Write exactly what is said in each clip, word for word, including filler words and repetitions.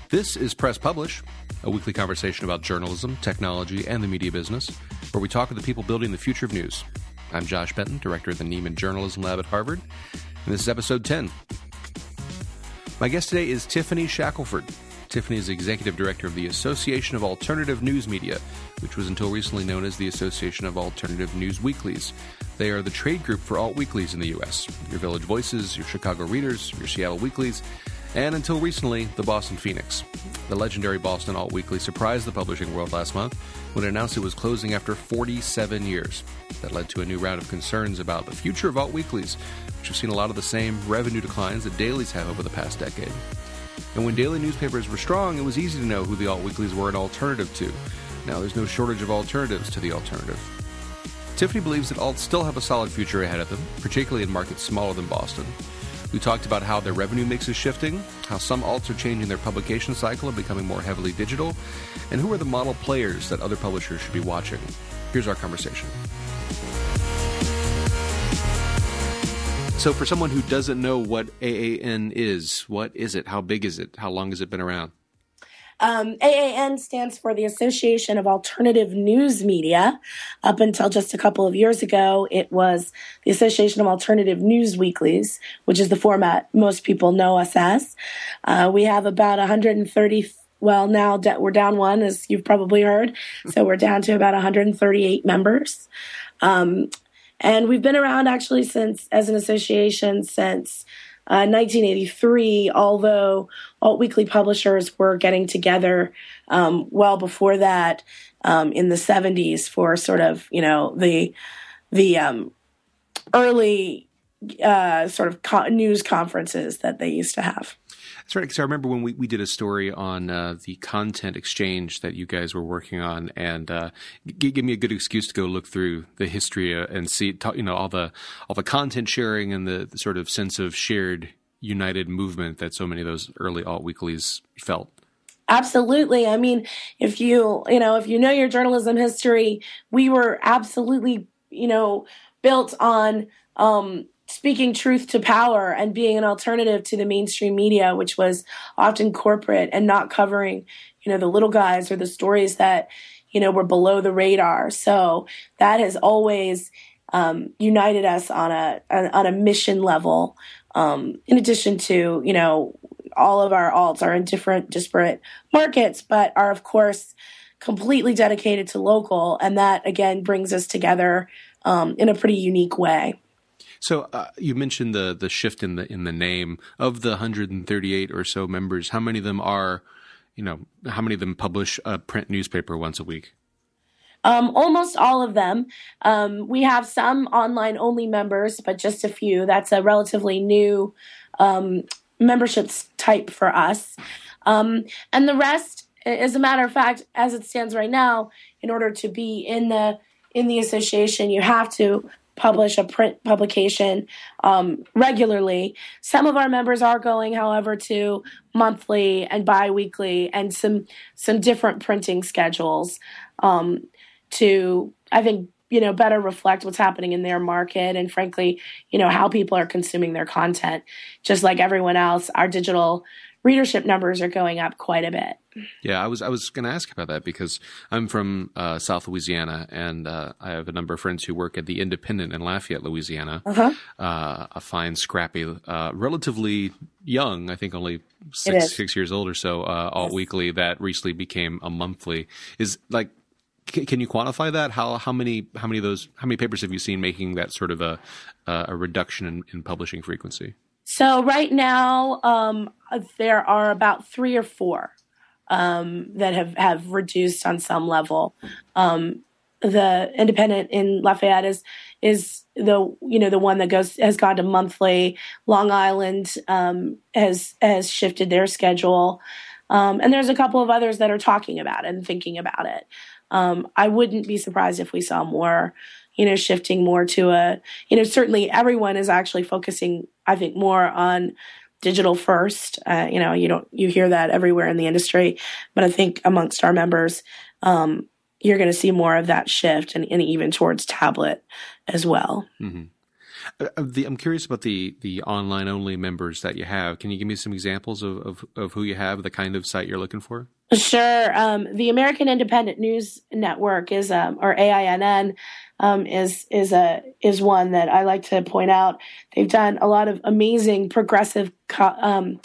This is Press Publish, a weekly conversation about journalism, technology, and the media business, where we talk with the people building the future of news. I'm Josh Benton, director of the Nieman Journalism Lab at Harvard, and this is episode ten. My guest today is Tiffany Shackelford. Tiffany is executive director of the Association of Alternative News Media, which was until recently known as the Association of Alternative News Weeklies. They are the trade group for alt weeklies in the U S. Your Village Voices, your Chicago Readers, your Seattle Weeklies, and until recently, the Boston Phoenix. The legendary Boston Alt Weekly surprised the publishing world last month when it announced it was closing after forty-seven years. That led to a new round of concerns about the future of alt weeklies, which have seen a lot of the same revenue declines that dailies have over the past decade. And when daily newspapers were strong, it was easy to know who the alt weeklies were an alternative to. Now there's no shortage of alternatives to the alternative. Tiffany believes that alts still have a solid future ahead of them, particularly in markets smaller than Boston. We talked about how their revenue mix is shifting, how some alts are changing their publication cycle and becoming more heavily digital, and who are the model players that other publishers should be watching. Here's our conversation. So for someone who doesn't know what A A N is, what is it? How big is it? How long has it been around? Um, A A N stands for the Association of Alternative News Media. Up until just a couple of years ago, it was the Association of Alternative News Weeklies, which is the format most people know us as. Uh, we have about one hundred thirty, well, now we're down one, as you've probably heard. So we're down to about one hundred thirty-eight members. Um, and we've been around actually since, as an association, since Uh, nineteen eighty-three, although alt weekly publishers were getting together um, well before that um, in the seventies for sort of, you know, the the um, early uh, sort of co- news conferences that they used to have. That's right, because I remember when we, we did a story on uh, the content exchange that you guys were working on, and uh, g- give me a good excuse to go look through the history uh, and see, talk, you know, all the all the content sharing and the, the sort of sense of shared, united movement that so many of those early alt weeklies felt. Absolutely. I mean, if you you know if you know your journalism history, we were absolutely you know built on Um, speaking truth to power and being an alternative to the mainstream media, which was often corporate and not covering, you know, the little guys or the stories that, you know, were below the radar. So that has always um, united us on a, on a mission level. Um, in addition to, you know, all of our alts are in different disparate markets, but are, of course, completely dedicated to local. And that, again, brings us together um, in a pretty unique way. So uh, you mentioned the the shift in the in the name of the one hundred thirty-eight or so members. How many of them are, you know, how many of them publish a print newspaper once a week? Um, almost all of them. Um, we have some online only members, but just a few. That's a relatively new um, membership type for us. Um, and the rest, as a matter of fact, as it stands right now, in order to be in the in the association, you have to publish a print publication um, regularly. Some of our members are going, however, to monthly and biweekly and some some different printing schedules um, to, I think, you know, better reflect what's happening in their market and, frankly, you know, how people are consuming their content. Just like everyone else, our digital readership numbers are going up quite a bit. Yeah, I was I was going to ask about that because I'm from uh, South Louisiana, and uh, I have a number of friends who work at the Independent in Lafayette, Louisiana. Uh-huh. Uh, a fine, scrappy, uh, relatively young, I think only six six years old or so, uh, alt weekly that recently became a monthly. Is like, c- can you quantify that? How how many how many of those how many papers have you seen making that sort of a uh, a reduction in, in publishing frequency? So right now, um, there are about three or four um, that have, have reduced on some level. Um, the Independent in Lafayette is is the you know the one that goes has gone to monthly. Long Island um, has has shifted their schedule, um, and there's a couple of others that are talking about it and thinking about it. Um, I wouldn't be surprised if we saw more. You know, shifting more to a, you know, certainly everyone is actually focusing, I think, more on digital first. Uh, you know, you don't, you hear that everywhere in the industry, but I think amongst our members, um, you're going to see more of that shift and, and even towards tablet as well. Mm-hmm. Uh, the, I'm curious about the the online only members that you have. Can you give me some examples of, of, of who you have, the kind of site you're looking for? Sure. Um, the American Independent News Network is, um, or A I N N, um, is is a is one that I like to point out. They've done a lot of amazing progressive co- um,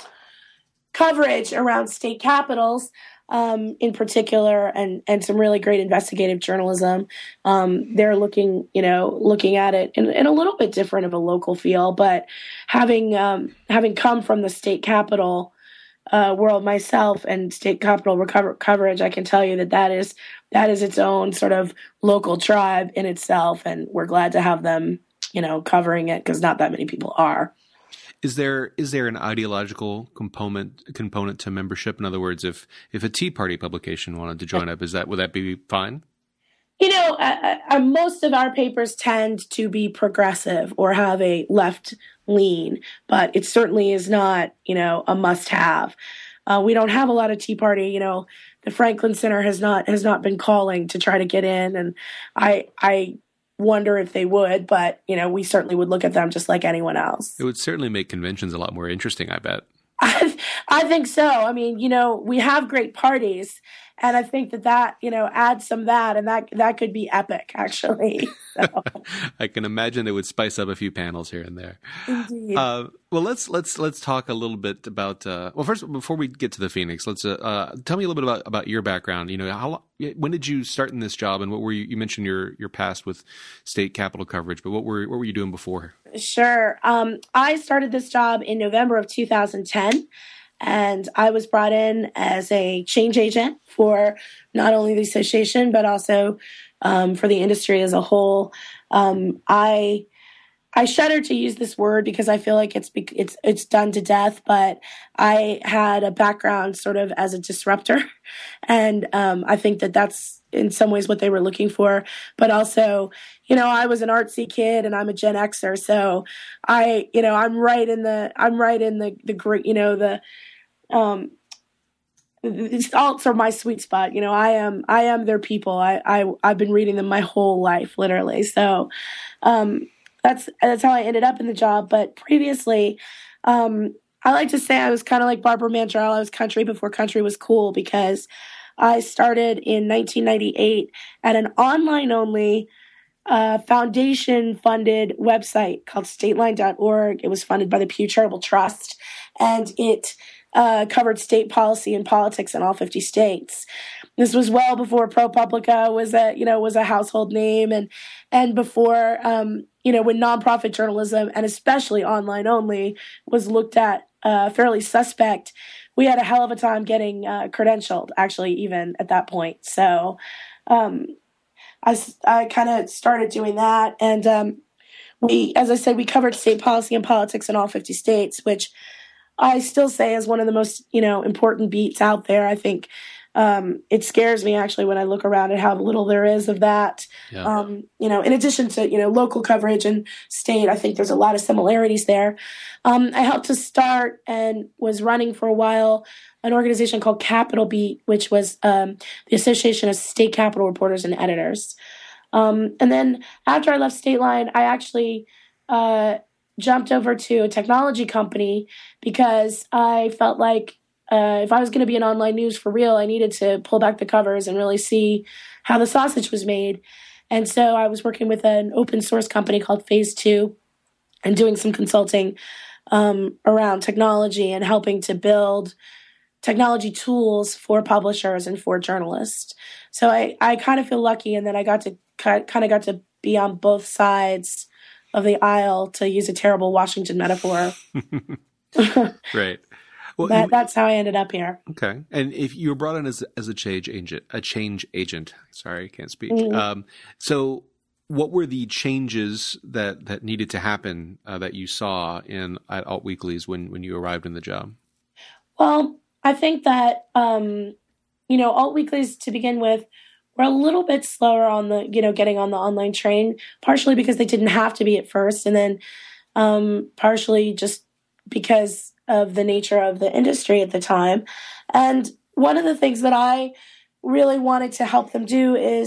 coverage around state capitals, um, in particular, and and some really great investigative journalism. Um, they're looking, you know, looking at it in, in a little bit different of a local feel, but having um, having come from the state capital Uh, world myself and state capital recover- coverage, I can tell you that that is that is its own sort of local tribe in itself, and we're glad to have them, you know, covering it because not that many people are. Is there is there an ideological component component to membership? In other words, if if a Tea Party publication wanted to join up, is that would that be fine? You know, uh, uh, most of our papers tend to be progressive or have a left lean, but it certainly is not, you know, a must-have. Uh, we don't have a lot of Tea Party. You know, the Franklin Center has not has not been calling to try to get in, and I I wonder if they would, but you know, we certainly would look at them just like anyone else. It would certainly make conventions a lot more interesting, I bet. I, I think so. I mean, you know, we have great parties, and I think that that, you know, adds some of that, and that that could be epic, actually. So. I can imagine it would spice up a few panels here and there. Indeed. Uh, well, let's let's let's talk a little bit about. Uh, well, first, before we get to the Phoenix, let's uh, uh, tell me a little bit about, about your background. You know, how when did you start in this job, and what were you? You mentioned your your past with state capital coverage, but what were what were you doing before? Sure. Um, I started this job in November of two thousand ten. And I was brought in as a change agent for not only the association, but also um, for the industry as a whole. Um, I I shudder to use this word because I feel like it's it's it's done to death. But I had a background sort of as a disruptor, and um, I think that that's in some ways what they were looking for. But also, you know, I was an artsy kid, and I'm a Gen Xer, so I, you know, I'm right in the I'm right in the the great, you know, the um these alts are my sweet spot. You know, I am I am their people. I, I I've been reading them my whole life, literally. So um that's that's how I ended up in the job. But previously, um I like to say I was kind of like Barbara Mandrell. I was country before country was cool, because I started in nineteen ninety-eight at an online only uh, foundation funded website called stateline dot org. It was funded by the Pew Charitable Trust, and it Uh, covered state policy and politics in all fifty states. This was well before ProPublica was a, you know, was a household name, and and before, um, you know, when nonprofit journalism, and especially online only, was looked at uh, fairly suspect. We had a hell of a time getting uh, credentialed, actually, even at that point. So um, I, I kind of started doing that, and um, we, as I said, we covered state policy and politics in all fifty states, which I still say is one of the most, you know, important beats out there. I think um, it scares me actually when I look around at how little there is of that. Yeah. Um, you know, in addition to, you know, local coverage and state, I think there's a lot of similarities there. Um, I helped to start and was running for a while an organization called Capitol Beat, which was um, the Association of State Capitol Reporters and Editors. Um, and then after I left Stateline, I actually uh, jumped over to a technology company because I felt like uh, if I was going to be in online news for real, I needed to pull back the covers and really see how the sausage was made. And so I was working with an open source company called Phase Two and doing some consulting um, around technology and helping to build technology tools for publishers and for journalists. So I, I kind of feel lucky, and then I got to kind of got to be on both sides of the aisle, to use a terrible Washington metaphor. Right. Well, that, you, that's how I ended up here. Okay. And if you were brought in as as a change agent, a change agent, sorry, I can't speak. Mm-hmm. Um, so what were the changes that, that needed to happen uh, that you saw in at Alt Weeklies when, when you arrived in the job? Well, I think that, um, you know, Alt Weeklies to begin with were a little bit slower on the, you know, getting on the online train, partially because they didn't have to be at first, and then um, partially just because of the nature of the industry at the time. And one of the things that I really wanted to help them do is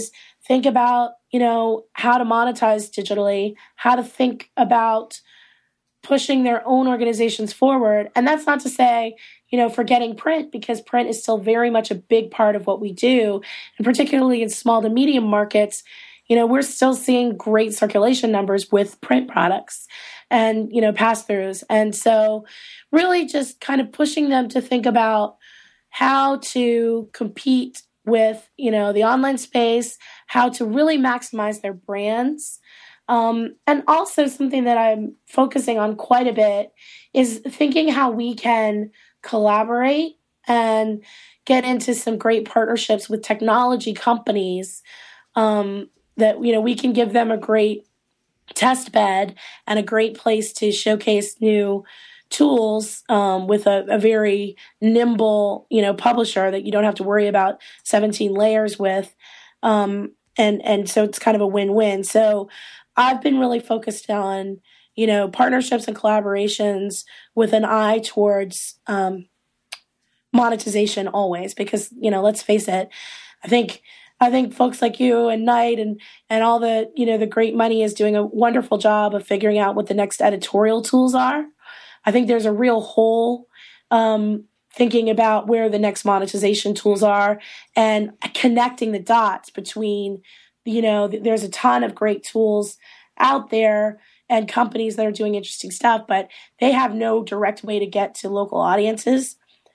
think about, you know, how to monetize digitally, how to think about pushing their own organizations forward. And that's not to say, you know, forgetting print, because print is still very much a big part of what we do. And particularly in small to medium markets, you know, we're still seeing great circulation numbers with print products and, you know, pass-throughs. And so really just kind of pushing them to think about how to compete with, you know, the online space, how to really maximize their brands. Um, and also something that I'm focusing on quite a bit is thinking how we can collaborate and get into some great partnerships with technology companies, um, that, you know, we can give them a great test bed and a great place to showcase new tools, um, with a, a very nimble, you know, publisher that you don't have to worry about seventeen layers with. Um, and, and so it's kind of a win-win. So I've been really focused on, you know, partnerships and collaborations with an eye towards, um, monetization always, because, you know, let's face it, I think, I think folks like you and Knight and, and all the, you know, the great money is doing a wonderful job of figuring out what the next editorial tools are. I think there's a real hole, um, thinking about where the next monetization tools are and connecting the dots between, you know, there's a ton of great tools out there and companies that are doing interesting stuff, but they have no direct way to get to local audiences.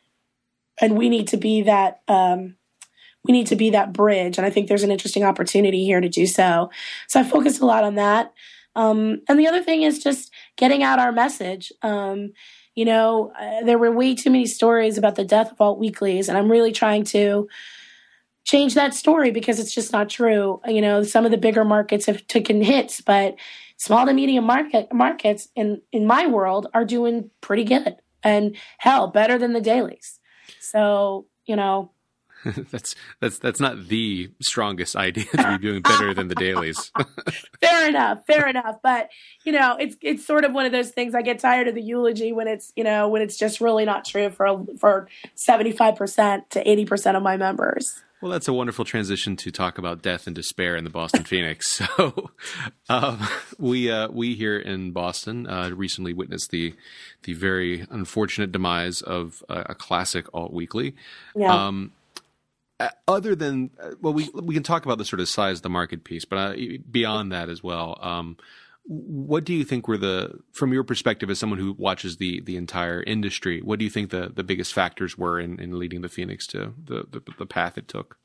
And we need to be that, um, we need to be that bridge. And I think there's an interesting opportunity here to do so. So I focused a lot on that. Um, and the other thing is just getting out our message. Um, you know, uh, there were way too many stories about the death of alt weeklies, and I'm really trying to change that story because it's just not true. You know, some of the bigger markets have taken hits, but small to medium market markets in, in my world are doing pretty good, and hell, better than the dailies. So, you know, that's that's that's not the strongest idea to be doing better than the dailies. Fair enough, fair enough. But you know, it's it's sort of one of those things. I get tired of the eulogy when it's, you know, when it's just really not true for for seventy-five percent to eighty percent of my members. Well, that's a wonderful transition to talk about death and despair in the Boston Phoenix. So, uh, we uh, we here in Boston uh, recently witnessed the the very unfortunate demise of a, a classic alt weekly. Yeah. Um, Other than, well, we we can talk about the sort of size of the market piece, but uh, beyond that as well, um, what do you think were the, from your perspective as someone who watches the the entire industry, what do you think the, the biggest factors were in, in leading the Phoenix to the, the, the path it took?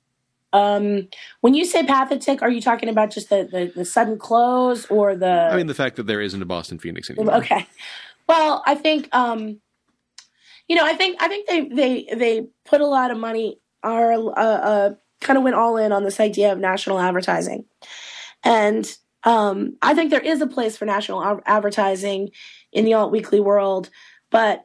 Um, when you say path it took, are you talking about just the, the, the sudden close or the... I mean, the fact that there isn't a Boston Phoenix anymore. Okay. Well, I think, um, you know, I think I think they, they, they put a lot of money are uh, uh, kind of went all in on this idea of national advertising. And um, I think there is a place for national a- advertising in the alt weekly world, but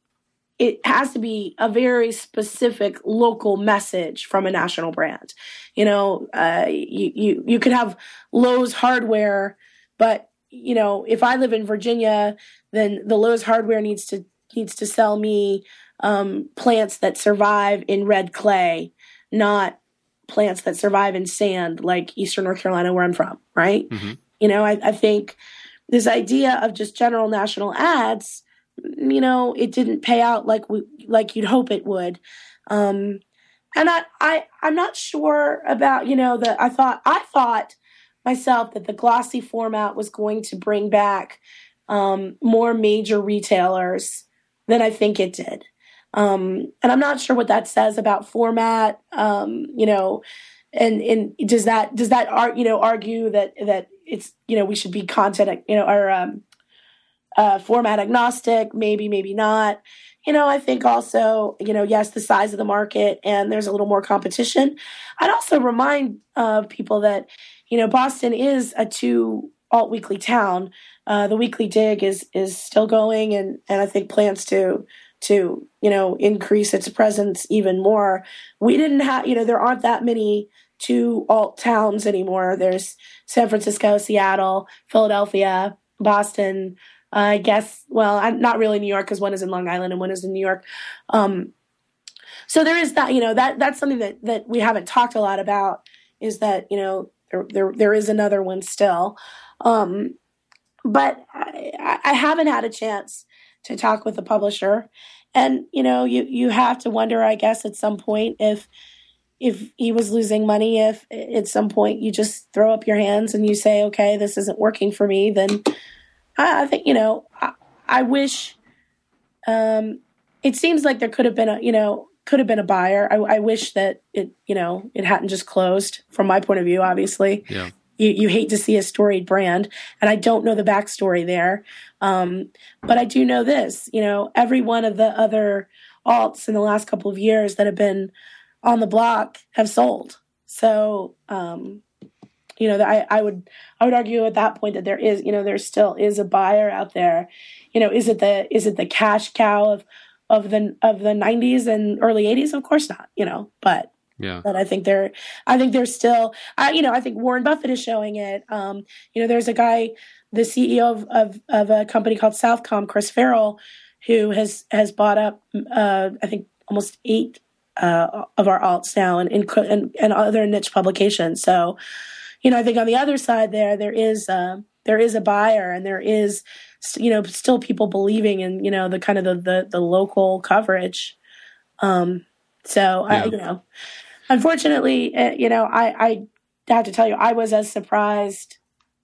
it has to be a very specific local message from a national brand. You know, uh, you, you, you could have Lowe's hardware, but, you know, if I live in Virginia, then the Lowe's hardware needs to needs to sell me Um, plants that survive in red clay, not plants that survive in sand like Eastern North Carolina, where I'm from, right? Mm-hmm. You know, I, I think this idea of just general national ads, you know, it didn't pay out like we, like you'd hope it would. Um, and I, I, I'm not sure about, you know, the, I thought, I thought myself that the glossy format was going to bring back um, more major retailers than I think it did. Um, and I'm not sure what that says about format, um, you know, and, and does that, does that, ar- you know, argue that, that it's, you know, we should be content, you know, or, um, uh, format agnostic, maybe, maybe not. You know, I think also, you know, yes, the size of the market and there's a little more competition. I'd also remind, uh, people that, you know, Boston is a two alt weekly town. Uh, the Weekly Dig is, is still going and, and I think plans to, to, you know, increase its presence even more. We didn't have, you know, there aren't that many two alt towns anymore. There's San Francisco, Seattle, Philadelphia, Boston, uh, I guess, well, I'm not really New York because one is in Long Island and one is in New York. Um, so there is that, you know, that that's something that, that we haven't talked a lot about is that, you know, there there, there is another one still. Um, but I, I haven't had a chance to talk with the publisher. And, you know, you, you have to wonder, I guess, at some point if if he was losing money, if at some point you just throw up your hands and you say, okay, this isn't working for me, then I, I think, you know, I, I wish um, it seems like there could have been a, you know, could have been a buyer. I, I wish that it, you know, it hadn't just closed from my point of view, obviously. Yeah. You, you hate to see a storied brand, and I don't know the backstory there. Um, but I do know this, you know, every one of the other alts in the last couple of years that have been on the block have sold. So, um, you know, I, I would I would argue at that point that there is, you know, there still is a buyer out there. You know, is it the is it the cash cow of of the of the nineties and early eighties? Of course not, you know, but yeah. But I think they're I think they're still I, you know, I think Warren Buffett is showing it. Um, you know, there's a guy, the C E O of of, of a company called Southcom, Chris Farrell, who has has bought up uh, I think almost eight uh, of our alts now and, and and other niche publications. So, you know, I think on the other side there there is uh, there is a buyer, and there is, you know, still people believing in, you know, the kind of the the, the local coverage. Um, so yeah. I, you know, unfortunately, uh, you know, I, I have to tell you, I was as surprised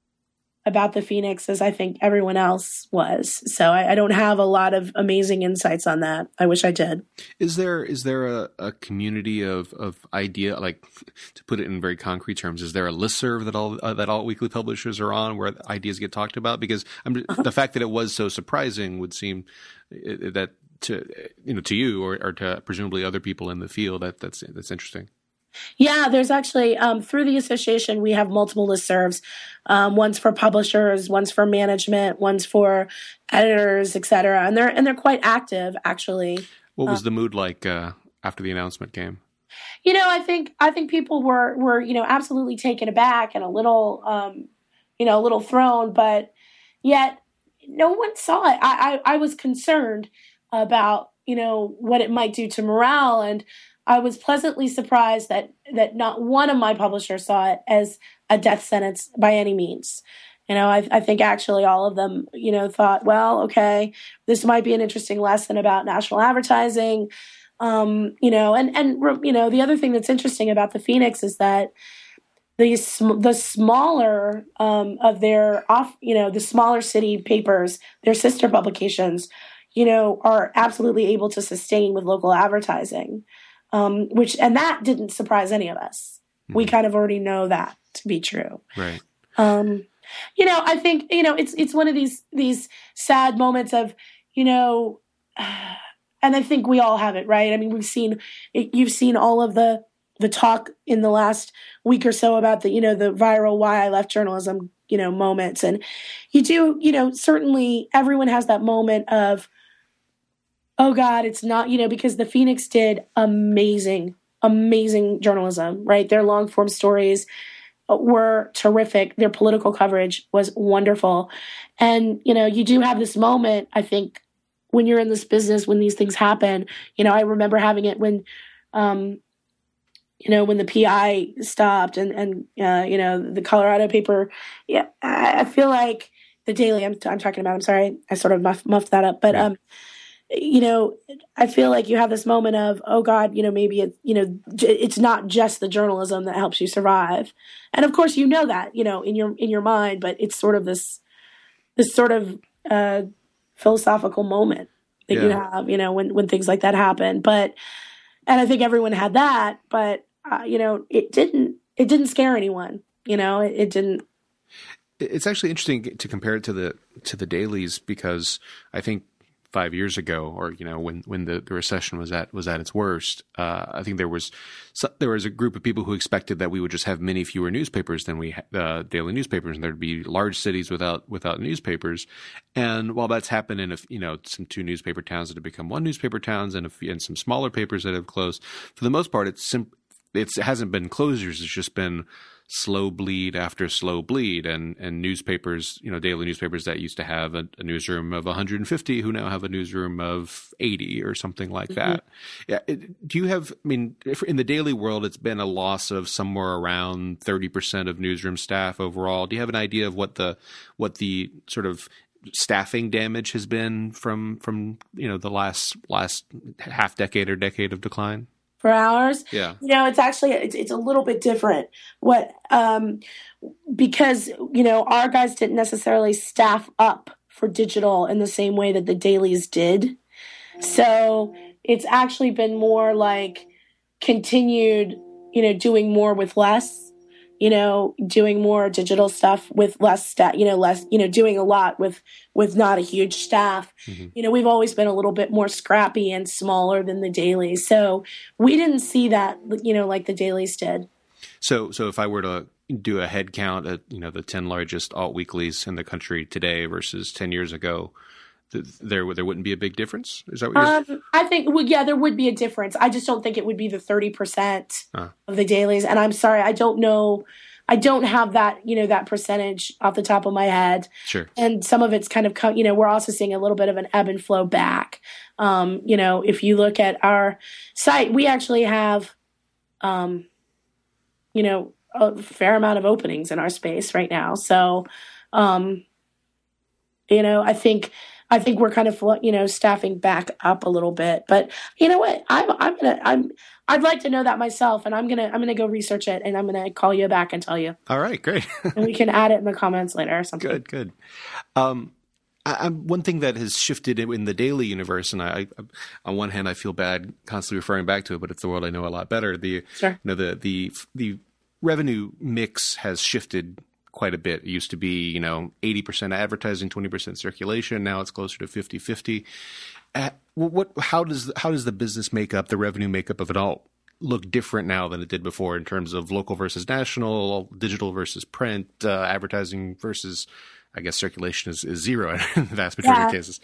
about the Phoenix as I think everyone else was. So I, I don't have a lot of amazing insights on that. I wish I did. Is there is there a, a community of, of idea, like, to put it in very concrete terms, is there a listserv that all uh, that all weekly publishers are on where ideas get talked about? Because I'm, uh-huh. the fact that it was so surprising would seem that to you know to you or, or to presumably other people in the field that that's that's interesting. Yeah, there's actually, um, through the association, we have multiple listservs. Um, one's for publishers, one's for management, one's for editors, et cetera. And they're, and they're quite active, actually. What was um, the mood like uh, after the announcement came? You know, I think, I think people were, were, you know, absolutely taken aback and a little, um, you know, a little thrown, but yet no one saw it. I, I, I was concerned about, you know, what it might do to morale, and I was pleasantly surprised that that not one of my publishers saw it as a death sentence by any means. You know, I, I think actually all of them, you know, thought, well, okay, this might be an interesting lesson about national advertising. Um, you know, and, and, you know, the other thing that's interesting about the Phoenix is that the, the smaller um, of their off, you know, the smaller city papers, their sister publications, you know, are absolutely able to sustain with local advertising. Um, which, and that didn't surprise any of us. Mm-hmm. We kind of already know that to be true. Right. Um, you know, I think, you know, it's, it's one of these, these sad moments of, you know, uh, and I think we all have it, right? I mean, we've seen, you've seen all of the, the talk in the last week or so about the, you know, the viral why I left journalism, you know, moments. And you do, you know, certainly everyone has that moment of, oh God, it's not, you know, because the Phoenix did amazing, amazing journalism, right? Their long form stories were terrific. Their political coverage was wonderful. And, you know, you do have this moment, I think, when you're in this business, when these things happen. You know, I remember having it when, um, you know, when the P I stopped and, and uh, you know, the Colorado paper. Yeah, I, I feel like the Daily I'm, I'm talking about, I'm sorry, I sort of muff, muffed that up. But, um, you know, I feel like you have this moment of, oh God, you know, maybe it, you know, it's not just the journalism that helps you survive. And of course, you know that, you know, in your, in your mind, but it's sort of this, this sort of, uh, philosophical moment that yeah. you have, you know, when, when things like that happen. But, and I think everyone had that, but, uh, you know, it didn't, it didn't scare anyone, you know, it, it didn't. It's actually interesting to compare it to the, to the dailies, because I think five years ago, or, you know, when, when the, the recession was at, was at its worst, uh, I think there was, there was a group of people who expected that we would just have many fewer newspapers than we, uh, daily newspapers, and there'd be large cities without, without newspapers. And while that's happened in, a, you know, some two newspaper towns that have become one newspaper towns, and, a, and some smaller papers that have closed, for the most part, it's sim- it's, it hasn't been closures. It's just been slow bleed after slow bleed, and, and newspapers, you know, daily newspapers that used to have a, a newsroom of one hundred fifty who now have a newsroom of eighty or something like mm-hmm. that. Yeah. It, do you have, I mean, if in the daily world, it's been a loss of somewhere around thirty percent of newsroom staff overall. Do you have an idea of what the, what the sort of staffing damage has been from, from, you know, the last, last half decade or decade of decline? For ours, yeah, you know, it's actually it's it's a little bit different. What um, because you know our guys didn't necessarily staff up for digital in the same way that the dailies did, so it's actually been more like continued, you know, doing more with less. You know, doing more digital stuff with less staff, you know, less, you know, doing a lot with, with not a huge staff. Mm-hmm. You know, we've always been a little bit more scrappy and smaller than the dailies. So we didn't see that, you know, like the dailies did. So, so if I were to do a head count at, you know, the ten largest alt weeklies in the country today versus ten years ago, th- there, there wouldn't be a big difference? Is that what you're saying? Um, I think, well, yeah, there would be a difference. I just don't think it would be the thirty percent uh. of the dailies. And I'm sorry, I don't know. I don't have that, you know, that percentage off the top of my head. Sure. And some of it's kind of, come, you know, we're also seeing a little bit of an ebb and flow back. Um, you know, if you look at our site, we actually have, um, you know, a fair amount of openings in our space right now. So, um, you know, I think, I think we're kind of, you know, staffing back up a little bit, but you know what, I'm, I'm going to, I'm, I'd like to know that myself, and I'm going to, I'm going to go research it, and I'm going to call you back and tell you. All right, great. And we can add it in the comments later or something. Good, good. Um, I, I'm, one thing that has shifted in, in the daily universe, and I, I, on one hand, I feel bad constantly referring back to it, but it's the world I know a lot better. The, sure. you know, the, the, the revenue mix has shifted quite a bit. It used to be, you know, eighty percent advertising, twenty percent circulation. Now it's closer to fifty fifty. Uh, what, how does, how does the business makeup, the revenue makeup of it all look different now than it did before in terms of local versus national, digital versus print, uh, advertising versus, I guess circulation is, is zero in the vast majority yeah. of cases.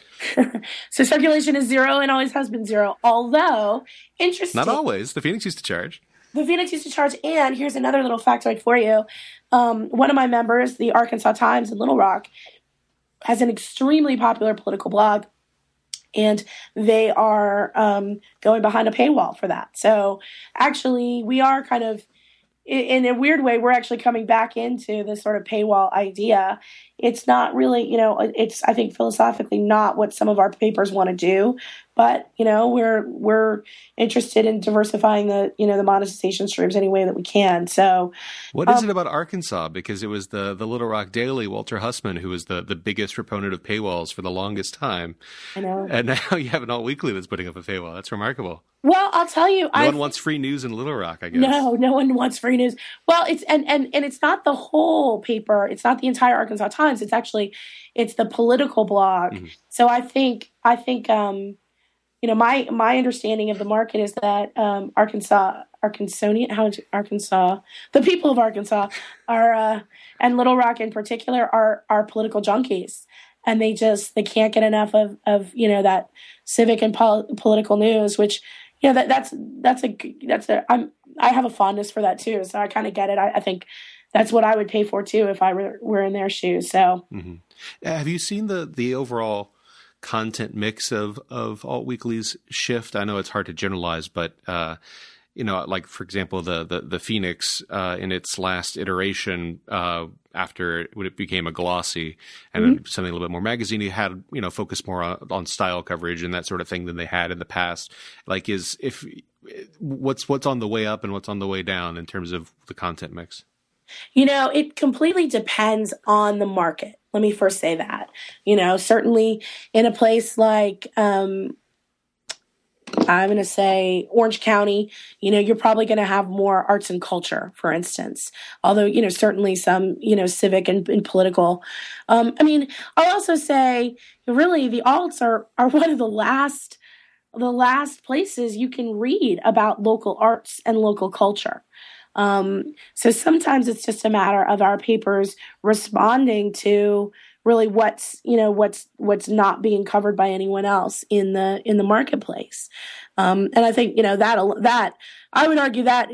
So circulation is zero and always has been zero. Although, interesting. Not always. The Phoenix used to charge. The Phoenix used to charge, and here's another little factoid for you. Um, one of my members, the Arkansas Times in Little Rock, has an extremely popular political blog, and they are um, going behind a paywall for that. So actually, we are kind of, in a weird way, we're actually coming back into this sort of paywall idea. It's not really, you know, it's, I think, philosophically not what some of our papers want to do. But, you know, we're we're interested in diversifying the, you know, the monetization streams any way that we can. So what is um, it about Arkansas? Because it was the, the Little Rock Daily, Walter Hussman, who was the, the biggest proponent of paywalls for the longest time. I know. And now you have an alt weekly that's putting up a paywall. That's remarkable. Well, I'll tell you. No I've, one wants free news in Little Rock, I guess. No, no one wants free news. Well, it's and, and, and it's not the whole paper. It's not the entire Arkansas Times. It's actually, it's the political blog. Mm-hmm. So I think, I think, um, you know, my my understanding of the market is that um, Arkansas, Arkansonian, how Arkansas, the people of Arkansas are, uh, and Little Rock in particular, are are political junkies, and they just they can't get enough of of you know that civic and pol- political news, which you know that that's that's a that's a I'm I have a fondness for that too, so I kind of get it. I, I think that's what I would pay for too if I were were in their shoes. So, mm-hmm. Have you seen the the overall content mix of, of alt weeklies shift? I know it's hard to generalize, but, uh, you know, like, for example, the, the, the Phoenix, uh, in its last iteration, uh, after when it became a glossy and mm-hmm. something a little bit more magazine-y, had, you know, focused more on, on style coverage and that sort of thing than they had in the past. Like, is, if, what's, what's on the way up and what's on the way down in terms of the content mix? You know, it completely depends on the market. Let me first say that. You know, certainly in a place like, um, I'm going to say Orange County, you know, you're probably going to have more arts and culture, for instance. Although, you know, certainly some, you know, civic and, and political. Um, I mean, I'll also say, really, the alts are are one of the last, the last places you can read about local arts and local culture. Um, so sometimes it's just a matter of our papers responding to really what's, you know, what's, what's not being covered by anyone else in the, in the marketplace. Um, and I think, you know, that, that I would argue that is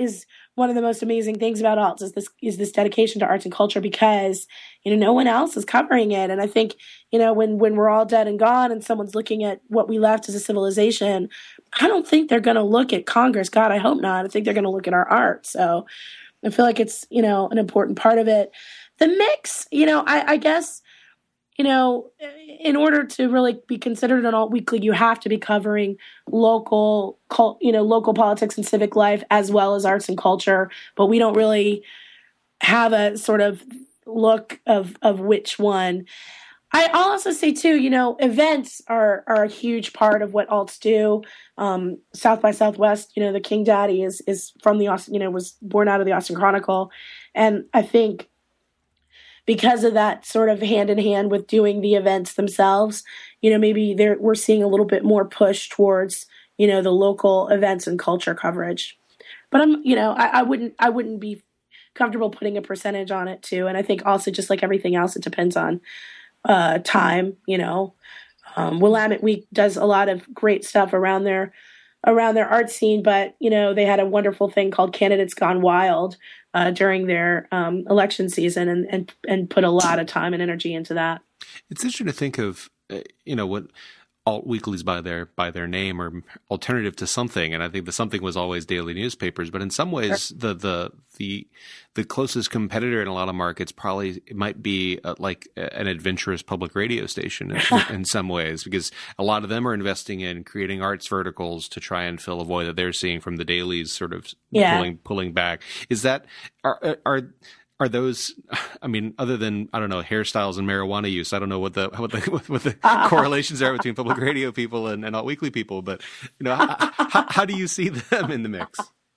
one of the most amazing things about alts is this is this dedication to arts and culture, because, you know, no one else is covering it. And I think, you know, when when we're all dead and gone and someone's looking at what we left as a civilization, I don't think they're going to look at Congress. God, I hope not. I think they're going to look at our art. So I feel like it's, you know, an important part of it. The mix, you know, I, I guess, you know, in order to really be considered an alt weekly, you have to be covering local, you know, local politics and civic life as well as arts and culture. But we don't really have a sort of look of of which one. I, I'll also say too, you know, events are are a huge part of what alts do. Um, South by Southwest, you know, the King Daddy is is from the Austin, you know, was born out of the Austin Chronicle, and I think because of that sort of hand in hand with doing the events themselves, you know, maybe there we're seeing a little bit more push towards, you know, the local events and culture coverage. But I'm, you know, I, I wouldn't I wouldn't be comfortable putting a percentage on it too. And I think also just like everything else, it depends on uh, time, you know. Um, Willamette Week does a lot of great stuff around their around their art scene, but, you know, they had a wonderful thing called Candidates Gone Wild uh, during their um, election season, and, and and put a lot of time and energy into that. It's interesting to think of, uh, you know, what alt weeklies by their by their name or alternative to something, and I think the something was always daily newspapers. But in some ways, sure. the the the the closest competitor in a lot of markets probably it might be uh, like an adventurous public radio station in, in some ways, because a lot of them are investing in creating arts verticals to try and fill a void that they're seeing from the dailies, sort of yeah. pulling pulling back. Is that are are Are those, I mean, other than, I don't know, hairstyles and marijuana use, I don't know what the what the, what the correlations are between public radio people and, and alt weekly people, but, you know, how, how, how do you see them in the mix?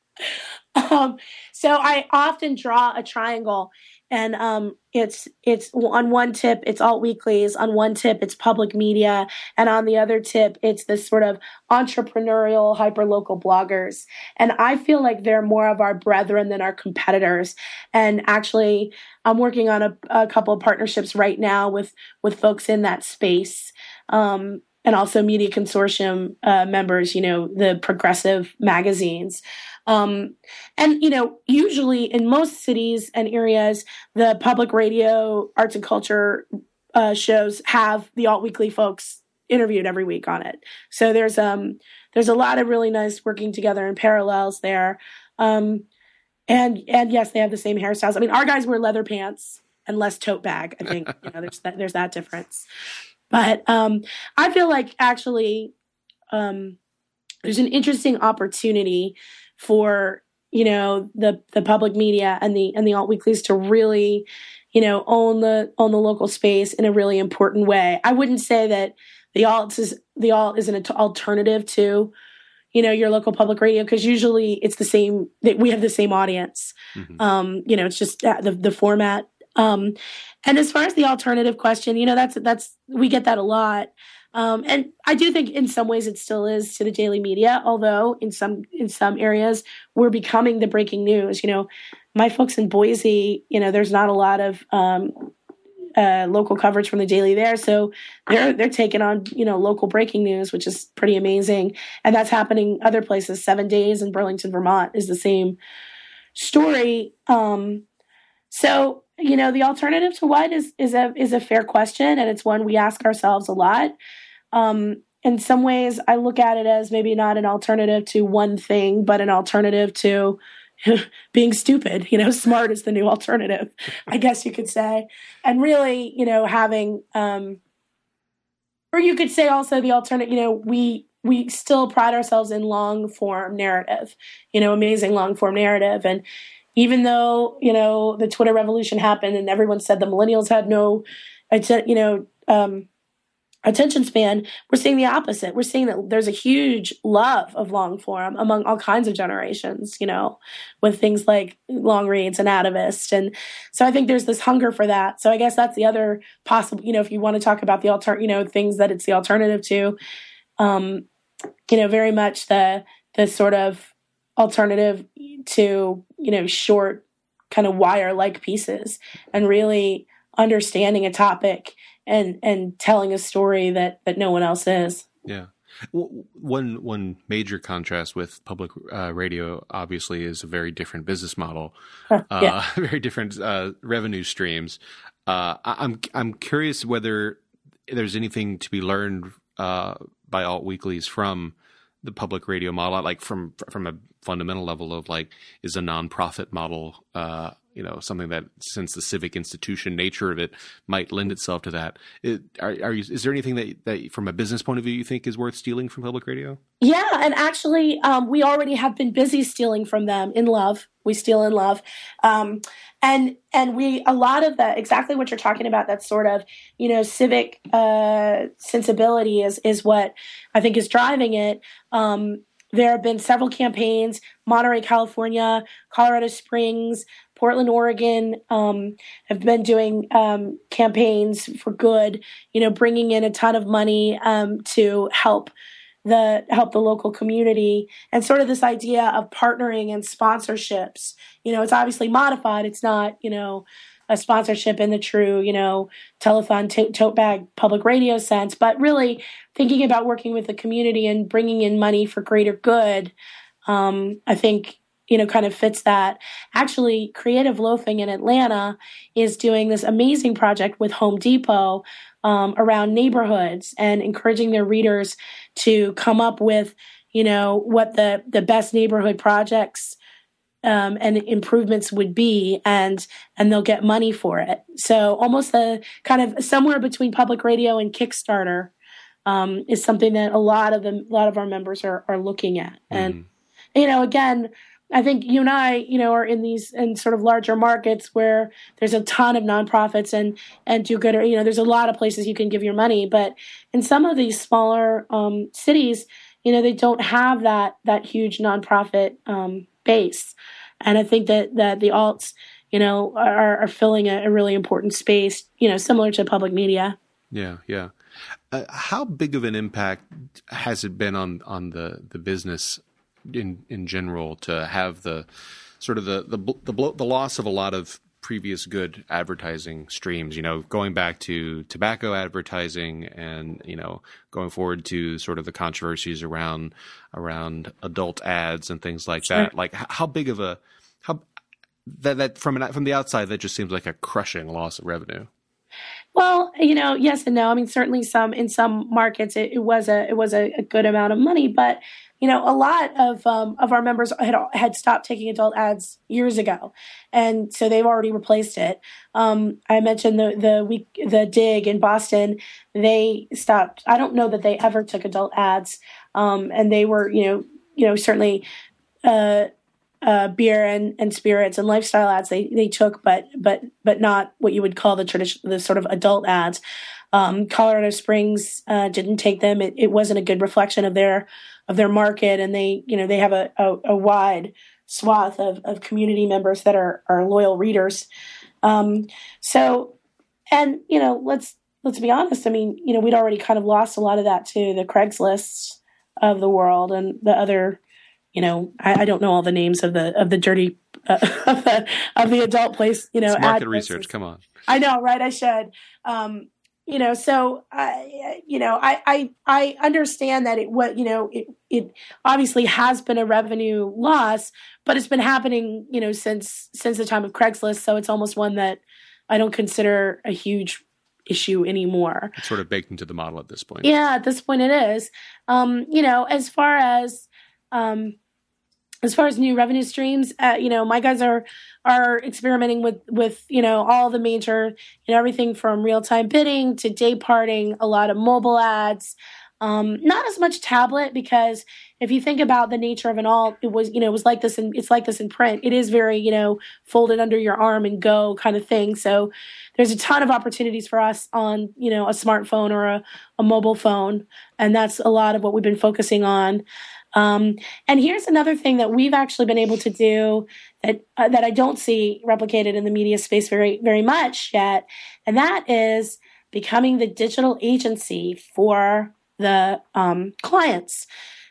Um, so I often draw a triangle, and um, it's it's on one tip, it's alt weeklies, on one tip, it's public media, and on the other tip, it's this sort of entrepreneurial, hyper-local bloggers. And I feel like they're more of our brethren than our competitors. And actually, I'm working on a, a couple of partnerships right now with, with folks in that space. Um, and also media consortium uh, members, you know, the progressive magazines. Um, and, you know, usually in most cities and areas, the public radio, arts and culture uh, shows have the alt weekly folks interviewed every week on it. So there's um there's a lot of really nice working together and parallels there. Um, and and yes, they have the same hairstyles. I mean, our guys wear leather pants and less tote bag. I think you know there's that there's that difference. But um, I feel like actually um, there's an interesting opportunity for, you know, the, the public media and the, and the alt weeklies to really, you know, own the, own the local space in a really important way. I wouldn't say that the alt is, the alt is an alternative to, you know, your local public radio, because usually it's the same, that we have the same audience. Mm-hmm. Um, you know, it's just the, the format. Um, and as far as the alternative question, you know, that's, that's, we get that a lot. Um, and I do think in some ways it still is to the daily media, although in some in some areas we're becoming the breaking news. You know, my folks in Boise, you know, there's not a lot of um, uh, local coverage from the daily there, so they're they're taking on, you know, local breaking news, which is pretty amazing, and that's happening other places. Seven Days in Burlington, Vermont, is the same story. Um, so you know, the alternative to what is is a is a fair question, and it's one we ask ourselves a lot. Um, in some ways, I look at it as maybe not an alternative to one thing, but an alternative to being stupid. You know, smart is the new alternative, I guess you could say. And really, you know, having, um, or you could say also the alternative, you know, we we still pride ourselves in long form narrative, you know, amazing long form narrative. And even though, you know, the Twitter revolution happened and everyone said the millennials had no, you know, um, attention span, we're seeing the opposite. We're seeing that there's a huge love of long form among all kinds of generations, you know, with things like long reads and Atavist. And so I think there's this hunger for that. So I guess that's the other possible, you know, if you want to talk about the alter, you know, things that it's the alternative to, um, you know, very much the, the sort of alternative to, you know, short kind of wire-like pieces and really understanding a topic and and telling a story that that no one else is. Yeah. One one major contrast with public uh, radio, obviously, is a very different business model, Huh, yeah. uh, very different uh, revenue streams. Uh, I, I'm I'm curious whether there's anything to be learned uh, by alt weeklies from the public radio model, like from from a fundamental level of like, is a nonprofit model, uh, you know, something that, since the civic institution nature of it, might lend itself to that. It, are, are you, is there anything that, that, from a business point of view, you think is worth stealing from public radio? Yeah, and actually, um, we already have been busy stealing from them in love. We steal in love, um, and and we a lot of the exactly what you're talking about. That sort of you know civic uh, sensibility is is what I think is driving it. Um, there have been several campaigns: Monterey, California, Colorado Springs, Portland, Oregon, um, have been doing um, campaigns for good. You know, bringing in a ton of money um, to help. the help the local community, and sort of this idea of partnering and sponsorships. You know, it's obviously modified. It's not, you know, a sponsorship in the true, you know, telethon to- tote bag public radio sense, but really thinking about working with the community and bringing in money for greater good. Um, I think, you know, kind of fits that. Actually, Creative Loafing in Atlanta is doing this amazing project with Home Depot um, around neighborhoods and encouraging their readers to come up with, you know, what the, the best neighborhood projects um, and improvements would be, and and they'll get money for it. So almost a kind of somewhere between public radio and Kickstarter um, is something that a lot of them, a lot of our members are are looking at. And mm. you know, again, I think you and I, you know, are in these in sort of larger markets where there's a ton of nonprofits and and do good. Or, you know, there's a lot of places you can give your money, but in some of these smaller um, cities, you know, they don't have that that huge nonprofit um, base. And I think that that the alts, you know, are, are filling a, a really important space, you know, similar to public media. Yeah, yeah. Uh, how big of an impact has it been on on the the business in in general to have the sort of the the the, the loss of a lot of previous good advertising streams, you know, going back to tobacco advertising and, you know, going forward to sort of the controversies around around adult ads and things like Sure. that. Like how big of a how that that from an, from the outside that just seems like a crushing loss of revenue. Well, you know, yes and no. I mean, certainly some in some markets it, it was a it was a, a good amount of money, but you know, a lot of um, of our members had had stopped taking adult ads years ago, and so they've already replaced it. Um, I mentioned the the week the Dig in Boston. They stopped. I don't know that they ever took adult ads, um, and they were, you know, you know, certainly. Uh, Uh, beer and, and spirits and lifestyle ads they, they took, but but but not what you would call the tradition, the sort of adult ads. Um, Colorado Springs uh, didn't take them. It, it wasn't a good reflection of their of their market, and they you know they have a, a, a wide swath of, of community members that are are loyal readers. Um, so, and you know let's let's be honest. I mean, you know we'd already kind of lost a lot of that to the Craigslists of the world and the other. You know, I, I don't know all the names of the of the dirty uh, of the of the adult place. You know, it's market research. Come on. I know, right? I should. Um, you know, so I, you know, I, I I understand that it what you know it it obviously has been a revenue loss, but it's been happening you know since since the time of Craigslist. So it's almost one that I don't consider a huge issue anymore. It's sort of baked into the model at this point. Yeah, at this point it is. Um, you know, as far as um, As far as new revenue streams, uh, you know, my guys are are experimenting with with you know all the major, you know, everything from real time bidding to day parting, a lot of mobile ads, um, not as much tablet because if you think about the nature of an alt, it was you know it was like this in it's like this in print. It is very you know folded under your arm and go kind of thing. So there's a ton of opportunities for us on you know a smartphone or a, a mobile phone, and that's a lot of what we've been focusing on. Um, and here's another thing that we've actually been able to do that uh, that I don't see replicated in the media space very, very much yet, and that is becoming the digital agency for the um, clients.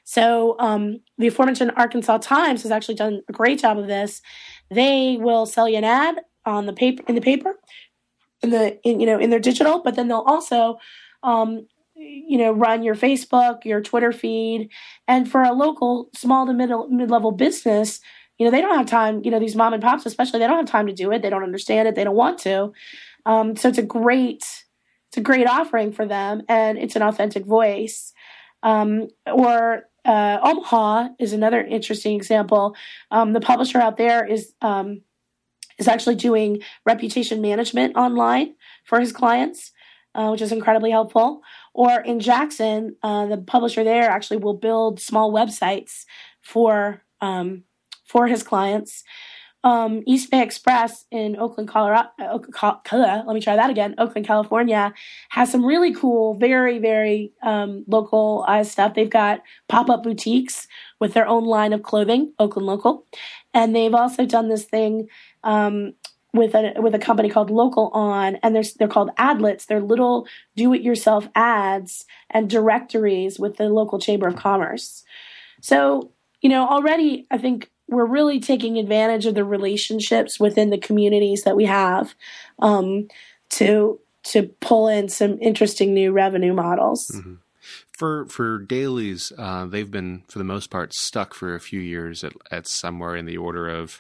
So um, the aforementioned Arkansas Times has actually done a great job of this. They will sell you an ad on the paper in the paper, in the in, you know in their digital, but then they'll also um, you know, run your Facebook, your Twitter feed. And for a local small to middle mid-level business, you know, they don't have time, you know, these mom and pops especially, they don't have time to do it. They don't understand it. They don't want to. Um, so it's a great, it's a great offering for them, and it's an authentic voice. Um, or uh, Omaha is another interesting example. Um, the publisher out there is um, is actually doing reputation management online for his clients, uh, which is incredibly helpful. Or in Jackson, uh, the publisher there actually will build small websites for um, for his clients. Um, East Bay Express in Oakland, Colorado, let me try that again, Oakland, California, has some really cool, very, very um, localized stuff. They've got pop-up boutiques with their own line of clothing, Oakland Local. And they've also done this thing um, with a with a company called Local On, and they're, they're called adlets. They're little do-it-yourself ads and directories with the local Chamber of Commerce. So, you know, already I think we're really taking advantage of the relationships within the communities that we have um, to to pull in some interesting new revenue models. Mm-hmm. For for dailies, uh, they've been, for the most part, stuck for a few years at, at somewhere in the order of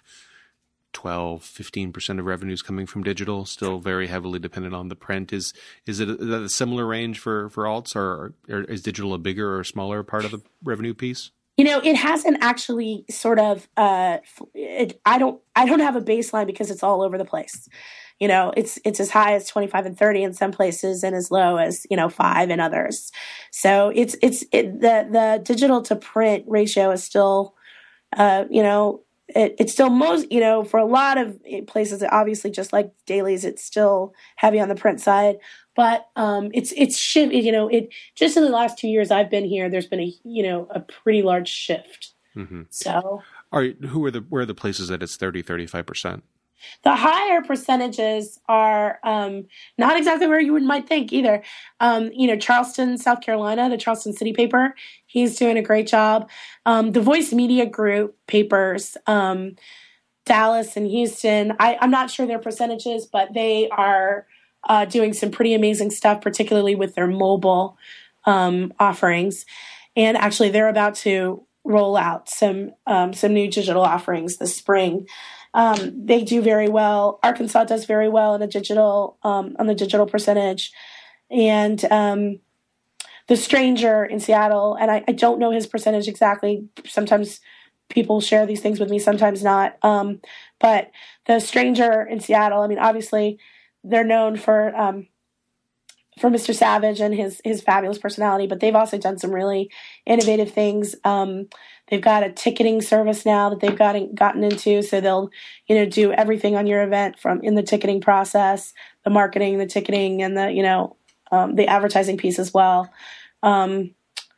twelve, fifteen percent of revenues coming from digital, still very heavily dependent on the print. Is is it a, is that a similar range for, for alts, or, or is digital a bigger or smaller part of the revenue piece? You know, it hasn't actually sort of, uh, it, I don't, I don't have a baseline because it's all over the place. You know, it's, it's as high as twenty-five and thirty in some places and as low as, you know, five in others. So it's, it's, it, the, the digital to print ratio is still, uh, you know, it, it's still most, you know, for a lot of places, obviously just like dailies, it's still heavy on the print side. But um, it's it's shift. You know, it just in the last two years I've been here, there's been a you know a pretty large shift. Mm-hmm. So, are who are the where are the places that it's thirty, thirty-five percent? The higher percentages are um, not exactly where you would might think either. Um, you know, Charleston, South Carolina, the Charleston City paper, he's doing a great job. Um, the Voice Media Group papers, um, Dallas and Houston. I, I'm not sure their percentages, but they are. Uh, doing some pretty amazing stuff, particularly with their mobile um, offerings. And actually, they're about to roll out some um, some new digital offerings this spring. Um, they do very well. Arkansas does very well in the digital um, on the digital percentage, and um, the Stranger in Seattle. And I, I don't know his percentage exactly. Sometimes people share these things with me, sometimes not. Um, but the Stranger in Seattle. I mean, obviously. They're known for um, for Mister Savage and his his fabulous personality, but they've also done some really innovative things. Um, they've got a ticketing service now that they've gotten gotten into, so they'll you know do everything on your event from in the ticketing process, the marketing, the ticketing, and the you know um, the advertising piece as well. Um,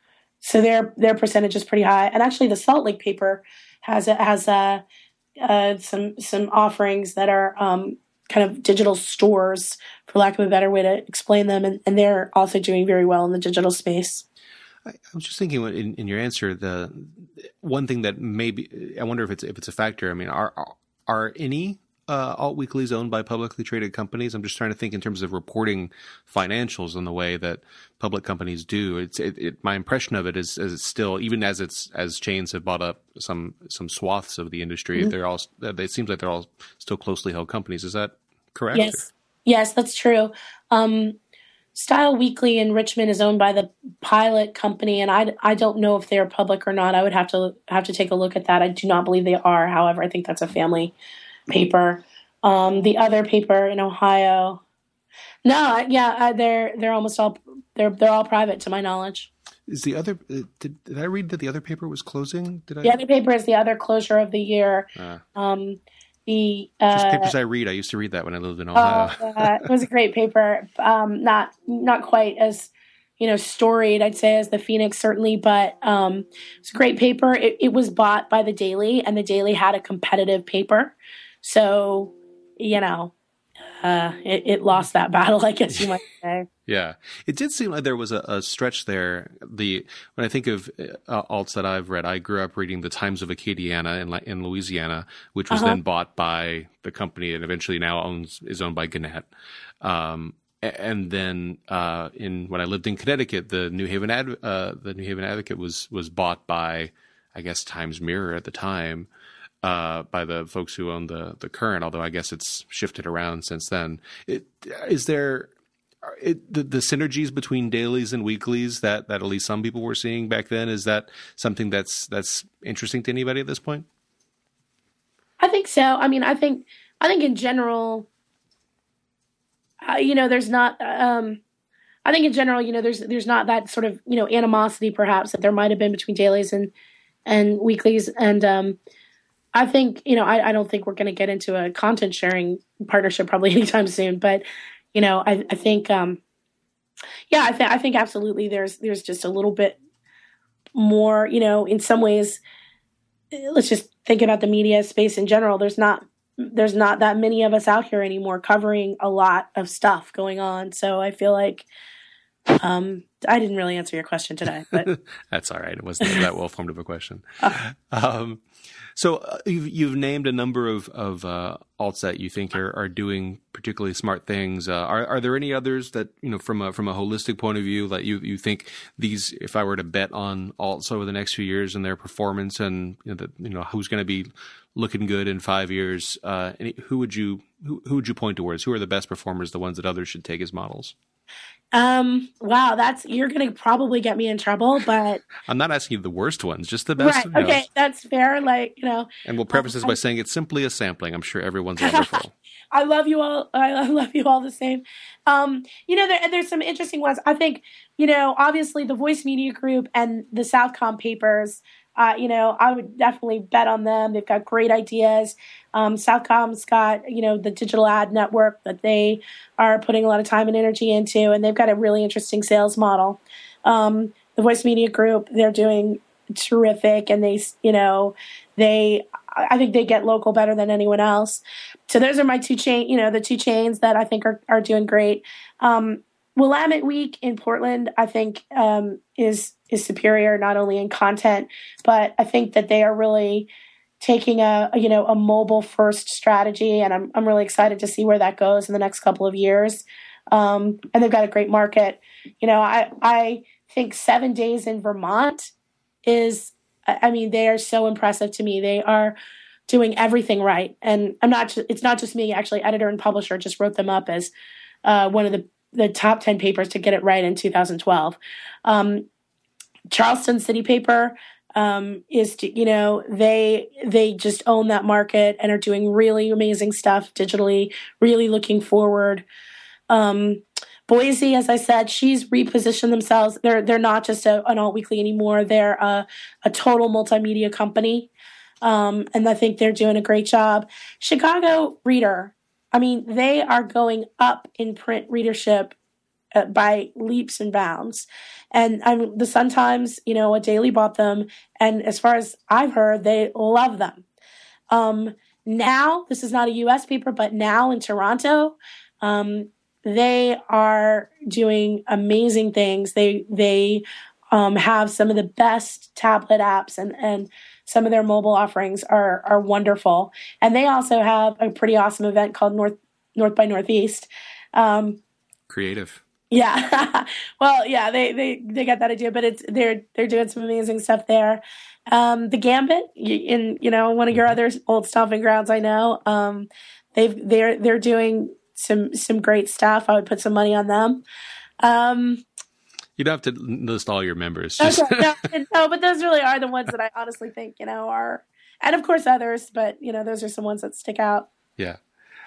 so their their percentage is pretty high, and actually the Salt Lake paper has a, has a, uh, some some offerings that are. Um, kind of digital stores, for lack of a better way to explain them. And, and they're also doing very well in the digital space. I, I was just thinking in, in your answer, the one thing that maybe, I wonder if it's, if it's a factor. I mean, are, are any uh, alt weeklies owned by publicly traded companies? I'm just trying to think in terms of reporting financials in the way that public companies do. It's it, it, my impression of it is, is it's still, even as it's as chains have bought up some some swaths of the industry, mm-hmm. they're all it seems like they're all still closely held companies. Is that correct? Yes, yes, that's true. Um, Style Weekly in Richmond is owned by the Pilot Company, and I, I don't know if they're public or not. I would have to have to take a look at that. I do not believe they are. However, I think that's a family paper. Um, the other paper in Ohio, no, yeah, uh, they're they're almost all they're they're all private to my knowledge. Is the other uh, did, did I read that the other paper was closing? Did I? The other paper is the other closure of the year. Uh, um, the uh, just papers I read. I used to read that when I lived in Ohio. Uh, uh, it was a great paper. Um, not not quite as you know storied, I'd say, as the Phoenix certainly, but um, it's a great paper. It, it was bought by the Daily, and the Daily had a competitive paper. So, you know, uh, it, it lost that battle, I guess you might say. Yeah. It did seem like there was a, a stretch there. The when I think of uh, alts that I've read, I grew up reading the Times of Acadiana in, in Louisiana, which was uh-huh. then bought by the company and eventually now owns is owned by Gannett. Um, and then uh, in when I lived in Connecticut, the New Haven Ad, uh, the New Haven Advocate was was bought by, I guess, Times Mirror at the time, uh, by the folks who owned the the Current. Although I guess it's shifted around since then. It, is there it, the, the synergies between dailies and weeklies that, that at least some people were seeing back then? Is that something that's that's interesting to anybody at this point? I think so. I mean, I think I think in general. Uh, you know, there's not, um, I think in general, you know, there's, there's not that sort of, you know, animosity perhaps that there might've been between dailies and, and weeklies. And, um, I think, you know, I, I don't think we're going to get into a content sharing partnership probably anytime soon, but, you know, I, I think, um, yeah, I think, I think absolutely there's, there's just a little bit more, you know, in some ways, let's just think about the media space in general. There's not, there's not that many of us out here anymore covering a lot of stuff going on. So I feel like um, I didn't really answer your question today. But that's all right. It wasn't that well formed of a question. Oh. Um, so uh, you've, you've named a number of, of uh, alts that you think are, are doing particularly smart things. Uh, are, are there any others that, you know, from a, from a holistic point of view that you, you think these, if I were to bet on alts over the next few years and their performance and, you know, the, you know who's going to be looking good in five years, uh, any, who would you, who, who would you point towards? Who are the best performers, the ones that others should take as models? Um, wow, that's, you're going to probably get me in trouble, but I'm not asking you the worst ones, just the best. Right. Okay. Know. That's fair. Like, you know, and we'll preface um, this by I, saying it's simply a sampling. I'm sure everyone's wonderful. I love you all. I love you all the same. Um, you know, there, there's some interesting ones. I think, you know, obviously the Voice Media Group and the Southcom papers, uh, you know, I would definitely bet on them. They've got great ideas. Um, Southcom's got, you know, the digital ad network that they are putting a lot of time and energy into, and they've got a really interesting sales model. Um, the Voice Media Group, they're doing terrific, and they, you know, they, I think they get local better than anyone else. So those are my two chain, you know, the two chains that I think are, are doing great. Um, Willamette Week in Portland, I think, um, is is superior not only in content, but I think that they are really taking a, a you know a mobile first strategy, and I'm I'm really excited to see where that goes in the next couple of years. Um, and they've got a great market. You know, I I think Seven Days in Vermont is, I mean, they are so impressive to me. They are doing everything right, and I'm not. It's not just me. Actually, editor and publisher just wrote them up as uh, one of the the top ten papers to get it right in two thousand twelve. Um, Charleston City Paper um, is, to, you know, they they just own that market and are doing really amazing stuff digitally. Really looking forward. Um, Boise, as I said, she's repositioned themselves. They're they're not just a, an alt weekly anymore. They're a, a total multimedia company, um, and I think they're doing a great job. Chicago Reader, I mean, they are going up in print readership uh, by leaps and bounds. And I mean, the Sun-Times, you know, a daily bought them, and as far as I've heard, they love them. Um, now, this is not a U S paper, but now in Toronto, um, they are doing amazing things. They they um, have some of the best tablet apps, and, and some of their mobile offerings are are wonderful. And they also have a pretty awesome event called North North by Northeast. Um, Creative. Yeah. Well, yeah, they, they, they got that idea, but it's they're they're doing some amazing stuff there. Um, the Gambit, in you know one of your other old stomping grounds, I know. Um, they've they're they're doing some some great stuff. I would put some money on them. Um, you don't have to list all your members. Okay, no, no, but those really are the ones that I honestly think, you know, are, and of course others, but you know, those are some ones that stick out. Yeah.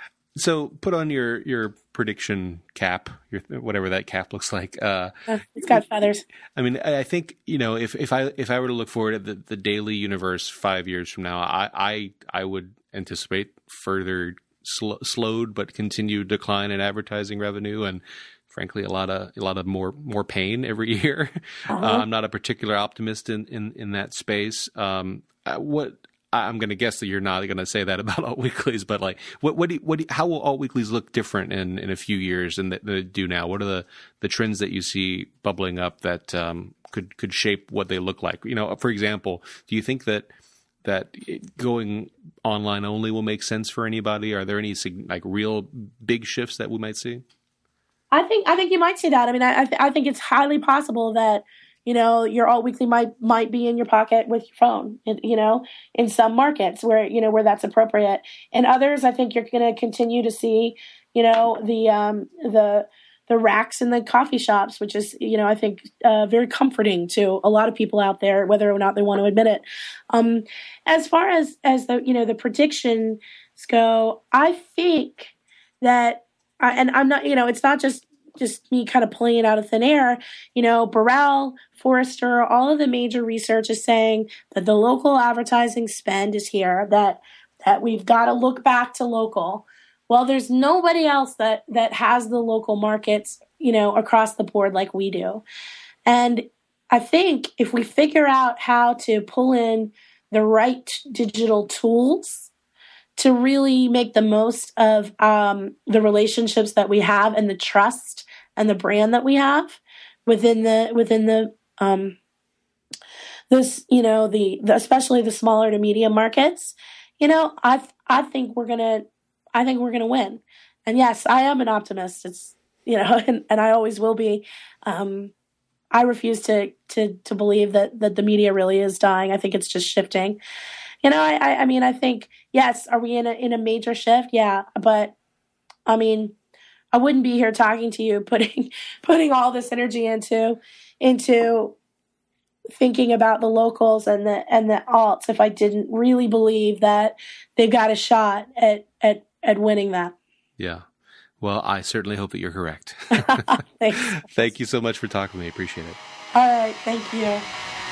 So put on your, your prediction cap, your, whatever that cap looks like. Uh, uh, it's got feathers. I mean, I think, you know, if, if I, if I were to look forward at the, the daily universe five years from now, I, I, I would anticipate further sl- slowed, but continued decline in advertising revenue. And frankly, a lot of, a lot of more, more pain every year. Uh-huh. Uh, I'm not a particular optimist in, in, in that space. Um, what, I'm going to guess that you're not going to say that about alt weeklies, but like, what, what, do you, what, do you, how will alt weeklies look different in, in a few years than they, they do now? What are the, the trends that you see bubbling up that um, could could shape what they look like? You know, for example, do you think that that going online only will make sense for anybody? Are there any like real big shifts that we might see? I think I think you might see that. I mean, I I, th- I think it's highly possible that, you know, your alt weekly might might be in your pocket with your phone. You know, in some markets where you know where that's appropriate, and others, I think you're going to continue to see, you know, the um, the the racks in the coffee shops, which is, you know, I think uh, very comforting to a lot of people out there, whether or not they want to admit it. Um, as far as as the you know the predictions go, I think that, uh, and I'm not, you know, it's not just just me kind of pulling it out of thin air. You know, Burrell, Forrester, all of the major research is saying that the local advertising spend is here. That that we've got to look back to local. Well, there's nobody else that that has the local markets, you know, across the board like we do. And I think if we figure out how to pull in the right digital tools to really make the most of um, the relationships that we have and the trust and the brand that we have within the within the um, this, you know, the, the especially the smaller to medium markets, you know, I I think we're gonna. I think we're going to win. And yes, I am an optimist. It's, you know, and, and I always will be. Um, I refuse to, to, to believe that, that the media really is dying. I think it's just shifting. You know, I, I, I mean, I think, yes, are we in a, in a major shift? Yeah. But I mean, I wouldn't be here talking to you, putting, putting all this energy into, into thinking about the locals and the, and the alts if I didn't really believe that they've got a shot at, at, at winning that. Yeah. Well, I certainly hope that you're correct. Thanks. Thank you so much for talking to me. I appreciate it. All right. Thank you.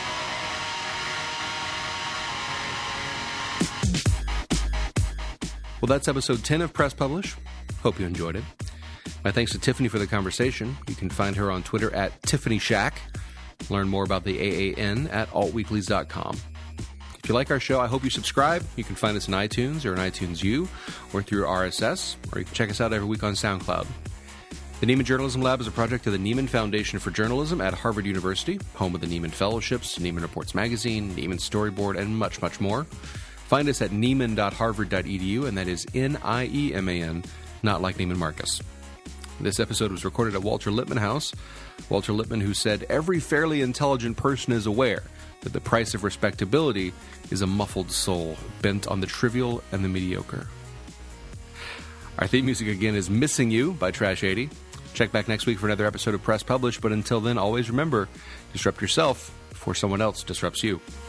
Well, that's episode ten of Press Publish. Hope you enjoyed it. My thanks to Tiffany for the conversation. You can find her on Twitter at Tiffany Shack. Learn more about the A A N at alt weeklies dot com. If you like our show, I hope you subscribe. You can find us in iTunes or in iTunes U or through R S S, or you can check us out every week on SoundCloud. The Nieman Journalism Lab is a project of the Nieman Foundation for Journalism at Harvard University, home of the Nieman Fellowships, Nieman Reports Magazine, Nieman Storyboard, and much, much more. Find us at nieman dot harvard dot e d u, and that is N I E M A N, not like Neiman Marcus. This episode was recorded at Walter Lippmann House. Walter Lippmann, who said, "Every fairly intelligent person is aware that the price of respectability is a muffled soul bent on the trivial and the mediocre." Our theme music again is Missing You by Trash eighty. Check back next week for another episode of Press Publish, but until then, always remember, disrupt yourself before someone else disrupts you.